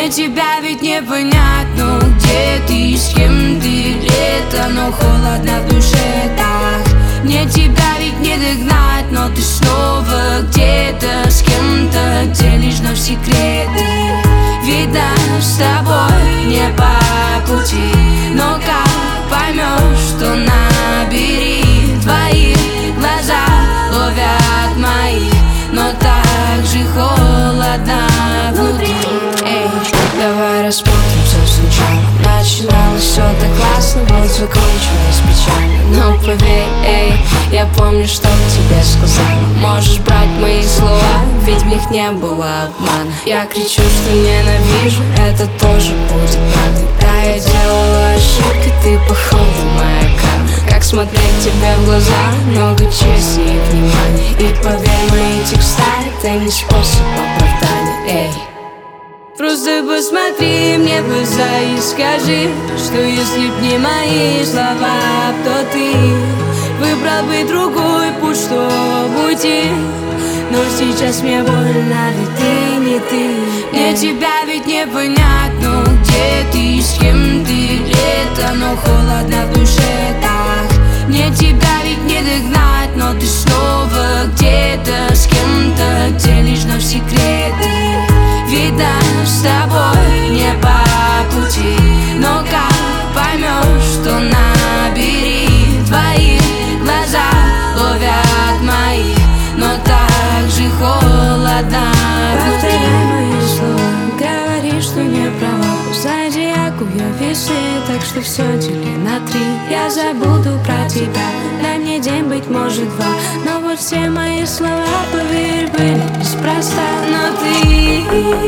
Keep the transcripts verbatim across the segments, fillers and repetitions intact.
Мне тебя ведь не понять, ну где ты, с кем ты? Лето, но холодно в душе так. Мне тебя ведь не догнать, но ты снова где-то с кем-то делишь вновь секреты. Видно, с тобой не по пути, но как поймешь, что набери твои глаза ловят мои, но так же холодно внутри. Эй, давай рассмотрим все сначала. Начиналось все так классно, вот закончилось печально. Но поверь, эй, я помню, что тебе сказала. Можешь брать мои слова, ведь в них не было обмана. Я кричу, что ненавижу, это тоже будет правдой. Да, я делала ошибки, ты походу моя карма. Как смотреть тебе в глаза, много чести и внимания. И поверь, мои текста — это не способ оправдания, эй. Просто посмотри мне в глаза и скажи, что если б не мои слова, то ты выбрал бы другой путь, чтобы уйти. Но сейчас мне больно, ведь ты не ты. Мне тебя ведь не понять, ну где ты, с кем ты? Лето, но холодно в душе так. Мне тебя ведь не догнать, но ты снова где-то с кем-то делишь вновь секреты. Видно, с тобой не по пути, но как поймешь, что набери твои глаза ловят мои, но так же холодно. Повторяй мои слова, говори, что не права. Зодиаку я весы, так что все дели на три. Я забуду про тебя, дай мне день, быть может два. Но вот все мои слова, поверь, были неспроста. Но ты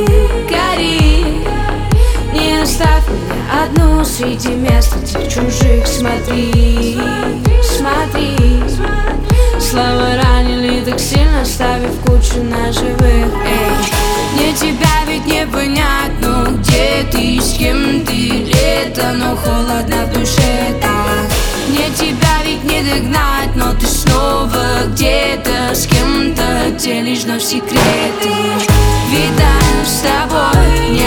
гори, не оставь меня одну среди мест этих чужих. Смотри, смотри, слова ранили так сильно, оставив кучу ножевых. Эй, мне тебя ведь не понять, ну где ты, с кем ты? Лето, но холодно в душе так. Мне тебя ведь не догнать, но ты снова где-то с кем-то делишь вновь секреты. Видно, с тобой не